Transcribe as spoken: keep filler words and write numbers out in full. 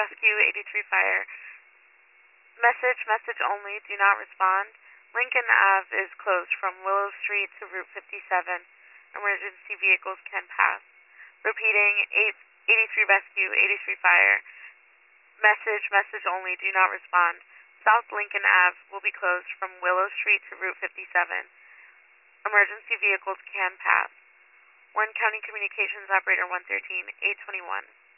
Rescue eighty-three Fire. Message, message only, do not respond. Lincoln Avenue is closed from Willow Street to Route fifty-seven. Emergency vehicles can pass. Repeating, eighty-three Rescue, eighty-three Fire. Message, message only, do not respond. South Lincoln Avenue will be closed from Willow Street to Route fifty-seven. Emergency vehicles can pass. Warren County Communications Operator one thirteen, eight twenty-one.